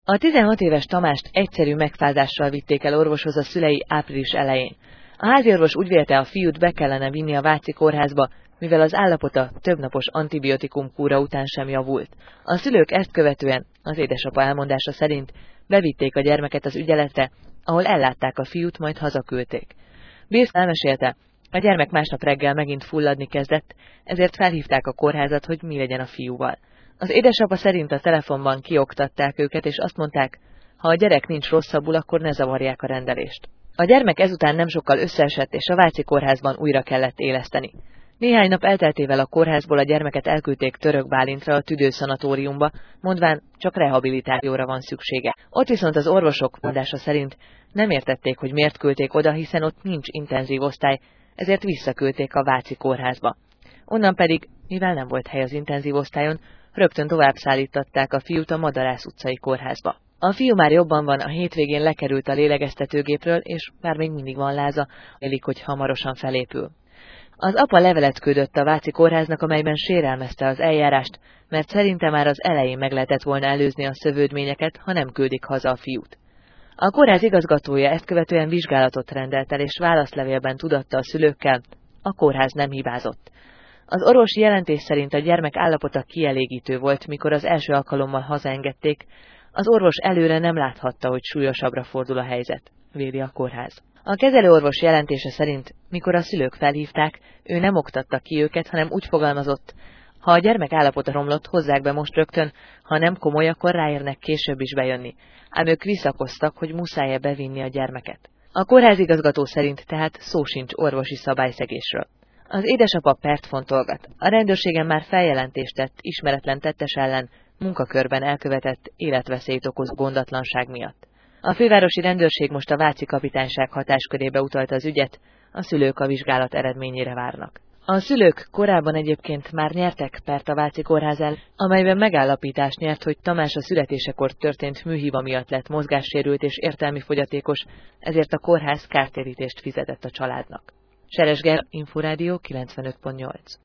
A 16 éves Tamást egyszerű megfázással vitték el orvoshoz a szülei április elején. A háziorvos úgy vélte, a fiút be kellene vinni a váci kórházba, mivel az állapota többnapos antibiotikum kúra után sem javult. A szülők ezt követően, az édesapa elmondása szerint, bevitték a gyermeket az ügyeletre, ahol ellátták a fiút, majd hazaküldték. Bill elmesélte, a gyermek másnap reggel megint fulladni kezdett, ezért felhívták a kórházat, hogy mi legyen a fiúval. Az édesapa szerint a telefonban kioktatták őket, és azt mondták, ha a gyerek nincs rosszabbul, akkor ne zavarják a rendelést. A gyermek ezután nem sokkal összeesett, és a váci kórházban újra kellett éleszteni. Néhány nap elteltével a kórházból a gyermeket elküldték Török Bálintra, a tüdőszanatóriumba, mondván csak rehabilitációra van szüksége. Ott viszont az orvosok mondása szerint nem értették, hogy miért küldték oda, hiszen ott nincs intenzív osztály, ezért visszaküldték a váci kórházba. Onnan pedig, mivel nem volt hely az intenzív osztályon, rögtön tovább szállították a fiút a Madarász utcai kórházba. A fiú már jobban van, a hétvégén lekerült a lélegeztetőgépről, és bár még mindig van láza, élik, hogy hamarosan felépül. Az apa levelet küldött a váci kórháznak, amelyben sérelmezte az eljárást, mert szerinte már az elején meg lehetett volna előzni a szövődményeket, ha nem küldik haza a fiút. A kórház igazgatója ezt követően vizsgálatot rendelt el, és válaszlevélben tudatta a szülőkkel, a kórház nem hibázott. Az orvosi jelentés szerint a gyermek állapota kielégítő volt, mikor az első alkalommal hazaengedték, az orvos előre nem láthatta, hogy súlyosabbra fordul a helyzet, véli a kórház. A kezelőorvos jelentése szerint, mikor a szülők felhívták, ő nem oktatta ki őket, hanem úgy fogalmazott, ha a gyermek állapota romlott, hozzák be most rögtön, ha nem komoly, akkor ráérnek később is bejönni. Ám ők visszakoztak, hogy muszáj-e bevinni a gyermeket. A kórházigazgató szerint tehát szó sincs orvosi szabályszegésről. Az édesapa pert fontolgat. A rendőrségen már feljelentést tett ismeretlen tettes ellen munkakörben elkövetett életveszélyt okozó gondatlanság miatt. A fővárosi rendőrség most a váci kapitányság hatáskörébe utalta az ügyet, a szülők a vizsgálat eredményére várnak. A szülők korábban egyébként már nyertek pert a váci kórház ellen, amelyben megállapítást nyert, hogy Tamás a születésekor történt műhiba miatt lett mozgássérült és értelmi fogyatékos, ezért a kórház kártérítést fizetett a családnak. Seres Ger, Inforádió 95.8.